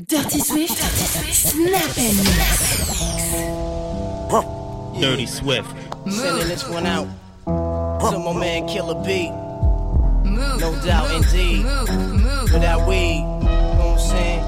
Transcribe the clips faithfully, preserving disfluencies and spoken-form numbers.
Dirty Swift, Snap and Mix. Dirty Swift. Sending this one out to my man Killer B. No doubt, indeed. For that weed, you know what I'm saying?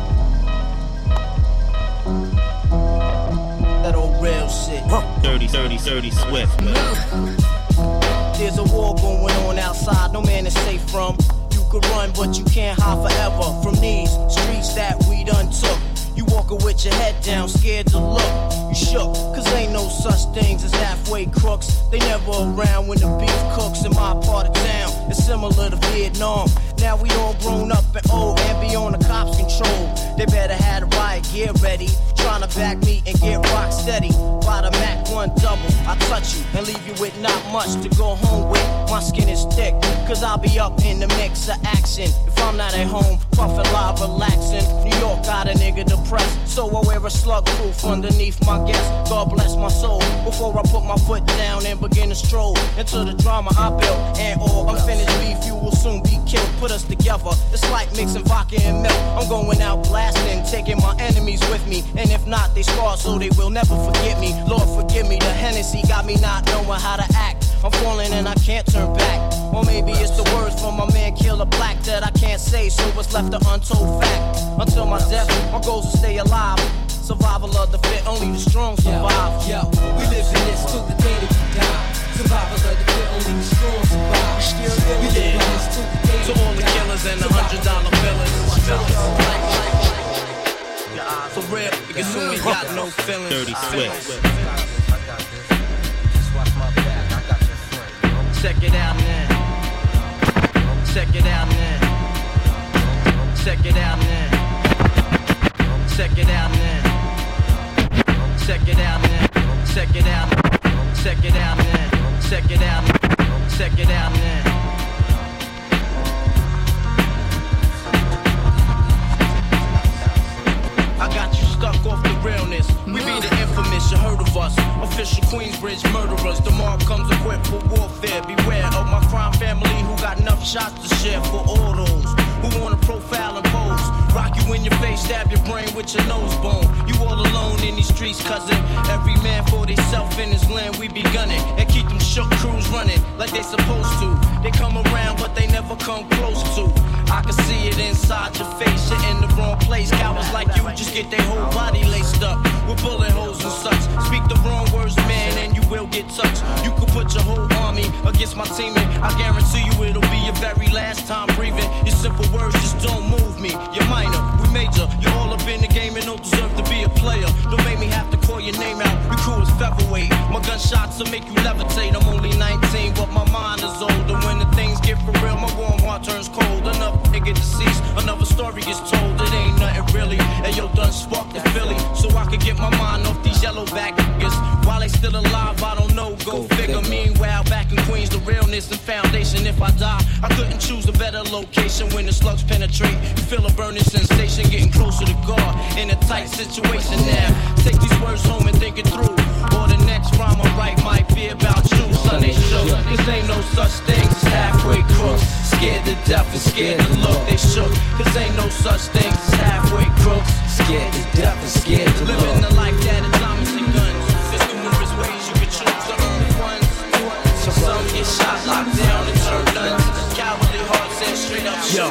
That old real shit. Dirty, dirty, dirty Swift. There's a war going on outside, no man is safe from. You could run, but you can't hide forever from these streets that we done took. You walking with your head down, scared to look. You shook, cause ain't no such things as halfway crooks. They never around when the beef cooks in my part of town. It's similar to Vietnam. Now we all grown up and old and be on the cops' control. They better have the riot gear ready. Trying to back me and get rock steady. By the Mac one double, I touch you and leave you with not much to go home with. My skin is thick, cause I'll be up in the mix of action. If I'm not at home, puffin' live, relaxing. New York got a nigga depressed, so I wear a slug proof underneath my guest. God bless my soul, before I put my foot down and begin to stroll into the drama I built. And all unfinished beef, you will soon be killed. Put us together, it's like mixing vodka and milk. I'm going out blasting, taking my enemies with me. And if not, they scar so they will never forget me. Lord forgive me, the Hennessy got me not knowing how to act. I'm falling and I can't turn back. Or maybe it's the words from my man Killer Black that I can't say, so it's left an untold fact. Until my death, my goal is to stay alive. Survival of the fit, only the strong survive. Yo, yo, we live in this till the day that we die. Survival of the fit, only the strong survive. We still live in this till the day that we die. To all the killers and the hundred dollar billers. For real, because soon we got no feelings. Dirty Swift. Check it out now. Check it out now. Check it out now. Check it out now. Check it out now. Check it out. Check it out now. Check it out. Check it out now. I got you stuck off the realness. We be the infamous, you heard of us. Official Queensbridge murderers. The mob comes equipped for warfare. Beware of my crime family who got enough shots to share for all those who wanna profile and pose. Rock you in your face, stab your brain with your nose bone. You all alone in these streets, cousin. Every man for theyself in his land, we be gunning. And keep them shook crews running like they supposed to. They come around, but they never come close to. I can see it inside your face, you're in the wrong place. Cowards like you just get their whole body laced up with bullet holes and such. Speak the wrong words, man, and you will get touched. You could put your whole army against my team, and I guarantee you it'll be your very last time breathing. Your simple words just don't move me. You're minor, we major. You're all up in the game and don't deserve to be a player. Don't make me have to call your name out. Your crew is featherweight. My gunshots will make you levitate. I'm only nineteen, but my mind is older. When the things get for real, my warm heart turns cold. Another nigga deceased, another story gets told. It ain't nothing really. And yo, done sparked the Philly, so I could get my mind off these yellow back niggas. While they still alive, I don't know. Go, Go figure. figure. Meanwhile, back in Queens, the realness and foundation. If I die, I couldn't choose a better location. When the slugs penetrate, you feel a burning sensation, getting closer to God in a tight situation now. Take these words home and think it through, or the next rhyme I write might be about you. Sunday show, cause ain't no such thing as halfway crooks. Scared to death and scared to look, they shook. Cause ain't no such thing as halfway crooks. Scared to death and scared to look. Living the life that is diamonds and guns. There's numerous ways you can choose the only ones. So some get shot, locked down, and turn guns. Cowardly hearts and straight up Yo,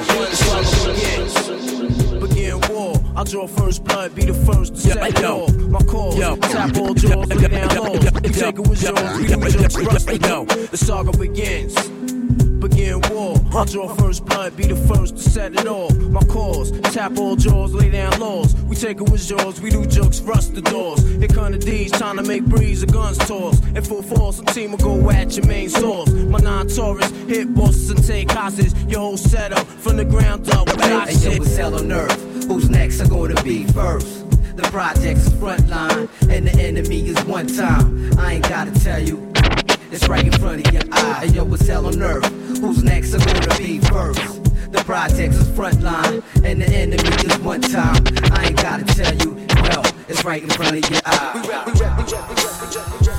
begin. Begin war. I draw first blood, be the first to set yo, war. My cause, yo, tap all jaws, lay down laws. You take it with yours, we do jokes, rust it go. The saga begins. Begin war. I draw first blood, be the first to set it off. My cause, tap all jaws, lay down laws. We take it with yours, we do jokes, rust the doors. Here come the D's, trying to make breeze, the guns toss. In full force, a team will go at your main source. My non-Taurus, hit bosses and take hostage. Your whole setup, from the ground up, we got and shit. yo, it's hell on earth. Who's next are gonna be first? The project's front line, and the enemy is one time. I ain't gotta tell you, it's right in front of your eye. And yo, it's hell on earth. Who's next are gonna be first? The project's is front line, and the enemy is one time. I ain't gotta tell you, well, it's right in front of your eye. We rap, we rap, we rap, we rap, we rap, we rap.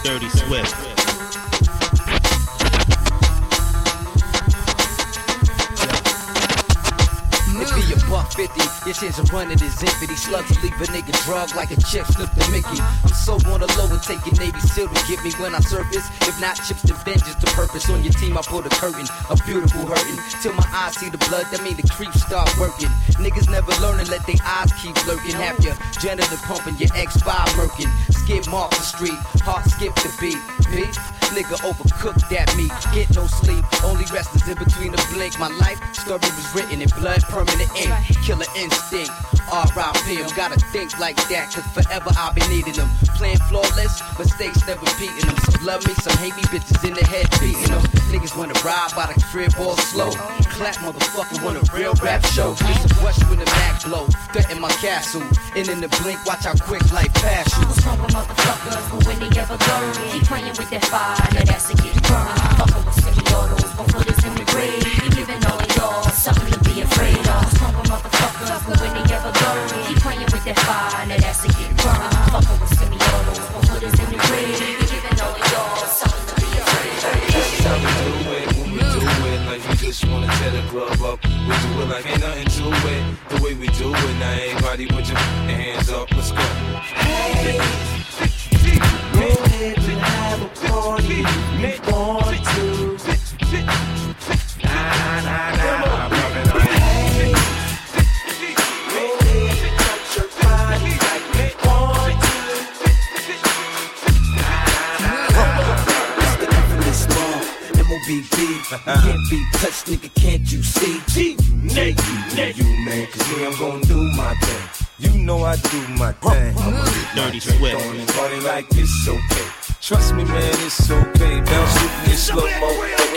Dirty Swift. Buck fifty, your chance of running is empty. Slugs will leave a nigga drug like a chick slip the Mickey. I'm so on the low and taking Navy SEAL to get me when I surface. If not chips, then vengeance to purpose. On your team, I put a curtain, a beautiful hurting. Till my eyes see the blood, that mean the creeps start working. Niggas never learn and let their eyes keep lurking. Have your janitor pumping, your X five murking. Skip off the street, heart skip the beat. Beef? Nigga overcooked that meat. Get no sleep, only rest is in between the blink. My life story was written in blood, permanent ink. Killer instinct, R I P Gotta think like that, cause forever I'll be needing them. Playing flawless, mistakes never beating them. Some love me, some hate me, bitches in the head beating them. Niggas wanna ride by the crib all slow. Clap motherfucker want a real rap show. Please rush when the Mac blow. Threaten my castle, and in the blink, watch how quick life pass you. What's wrong with motherfuckers, but when they ever learn, keep playing with that fire, now that's a get burned. Fucking with semi-autos, gon' put us in the grave. You giving all of y'all something to be afraid of. What's wrong with motherfuckers, but when they ever learn, keep playing with that fire, now that's a get burned. Fucking with semi-autos, gon' put us in the grave. You giving all of y'all something to be afraid of. This is how we do it, when we do it, like we just wanna tear the club up. We do it like ain't nothing to it, the way we do it. Now everybody put your hands up, let's go. Hey, go ahead and have a party, you want to. Nah, nah, nah, hey, go ahead and touch your body like you want to. Nah, nah, nah. It's the infamous law, M O B B. You can't be touched, nigga, can't you see? G, Nate, you, you, man, cause me, I'm gonna do my thing. You know I do my thing. Dirty Swift. Don't party like it's okay. Trust me, man, it's okay. Bounce with me in slow mo.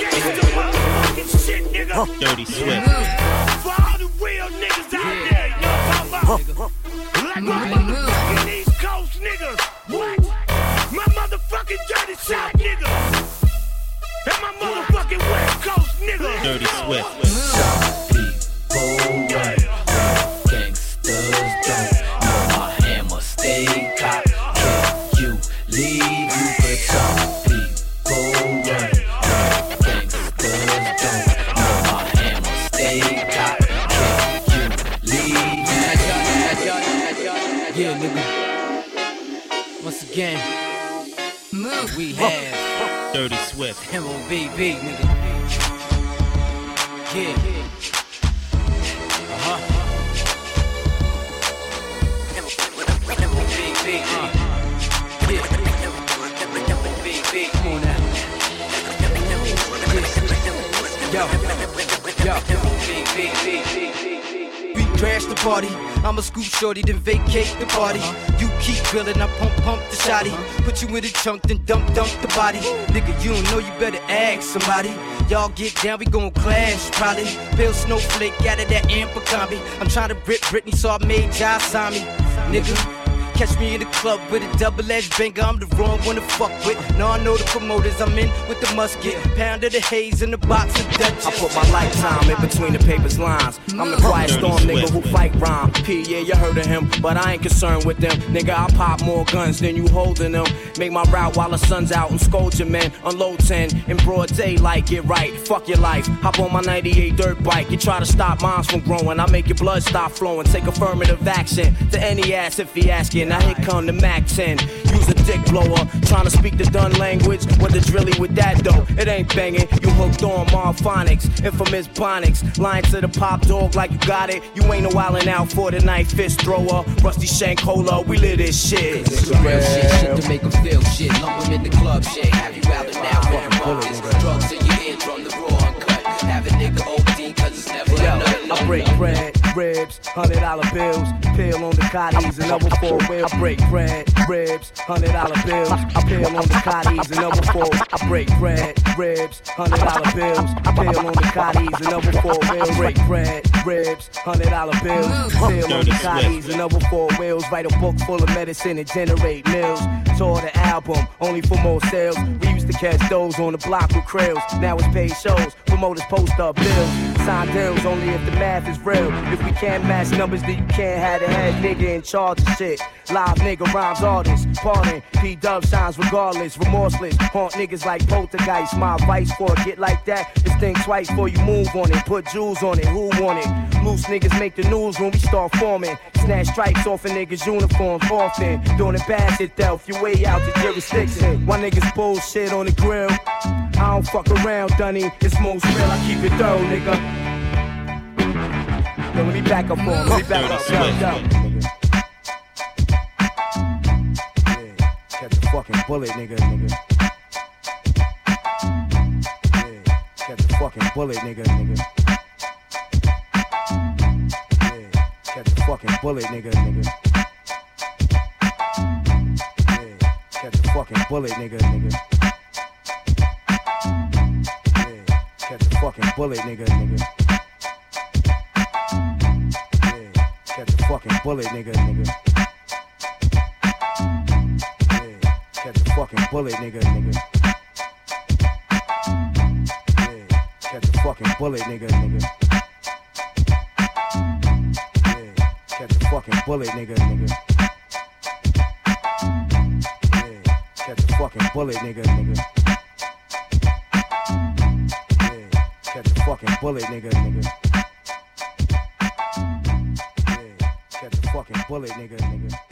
Dirty Swift. For all the real niggas out there, you know what I'm talking about? Like my motherfucking East Coast niggas. What? My motherfucking dirty South niggas. And my motherfucking West Coast niggas. Dirty Swift. Some people run, gangsters don't. Know my hammer stay cocked. Can you leave you for some people run? Gangsters don't. Know my hammer stay cocked. Can you leave you? Yeah, nigga. Once again, we have Dirty Swift. M O B B, nigga. Yeah. Uh-huh. M O B B. Uh. Yeah. Come on now. Yeah. Yo. Yo. We crash the party. I'ma scoop shorty, then vacate the party. You keep grilling, I pump, pump the shotty. Put you in the trunk, then dump, dump the body. Nigga, you don't know, you better ask somebody. Y'all get down, we gon' clash, probably. Bill Snowflake out of that amper combi. I'm tryna rip Britney, so I made Josh sign me. Nigga, catch me in the club with a double-edged banger. I'm the wrong one to fuck with. Now I know the promoters, I'm in with the musket. Pound of the haze in the box of Dutch. I put my lifetime in between the paper's lines. I'm the quiet storm nigga who fight rhyme. P, yeah, you heard of him, but I ain't concerned with them. Nigga, I pop more guns than you holding them. Make my route while the sun's out and scold your men. Unload ten in broad daylight, get right. Fuck your life. Hop on my ninety-eight dirt bike. You try to stop mines from growing. I make your blood stop flowing. Take affirmative action to any ass if he asking. Now here come the Mac ten. Use a dick blower. Trying to speak the done language. What the drilly with that though? It ain't banging. You hooked on Marphonics. Infamous Bonics. Lying to the pop dog like you got it. You ain't no wildin' out for the night. Fist thrower. Rusty Shank Cola. We live this shit. It's real shit, shit to make them feel shit. Lump them in the club shit. Have you out and now fucking buckets. Drugs in your ear from the raw uncut. Have a nigga O D cause it's never Yo, enough. I break bread, ribs, hundred dollar bills, peel on the cotties, another four wheel. I break bread, ribs, hundred dollar bills, I peel on the cotties, another four. I break bread, ribs, hundred dollar bills, I peel on the cotties, another four wheels. Break bread, ribs, hundred dollar bills, peel on the cotties, another four wheels. Write a book full of medicine and generate mills. Tour the album, only for more sales. We used to catch those on the block with krills. Now it's paid shows. For promoters post up bills. Sign deals only if the math is real. If we can't match numbers, then you can't have the head nigga in charge of shit. Live nigga rhymes artists, pardon. P-Dub shines regardless, remorseless. Haunt niggas like poltergeist. My advice for a get like that is think twice before you move on it. Put jewels on it, who want it? Loose niggas make the news when we start forming. Snatch stripes off a niggas' uniforms often. Doing it bad shit though, if you way out the jurisdiction. Why niggas bullshit on the grill? I don't fuck around, Dunny. It's most real, I keep it thorough, nigga. Yo, let me back up on, let me back up, yo, yo. Yeah, catch a fucking bullet, nigga, nigga. Yeah, catch a fucking bullet, nigga, nigga. Yeah, catch a fucking bullet, nigga, nigga. Yeah, catch a fucking bullet, nigga, nigga. Catch a fucking bullet, nigga, nigga. Yeah, catch a fucking bullet, nigga, nigga. Yeah, catch a fucking bullet, nigga, nigga. Yeah, catch a fucking bullet, nigga, nigga. Yeah, catch a fucking bullet, nigga, nigga. Yeah, catch a fucking bullet, nigga, nigga. Catch a fucking bullet, nigga, nigga. Yeah, catch a fucking bullet, nigga, nigga.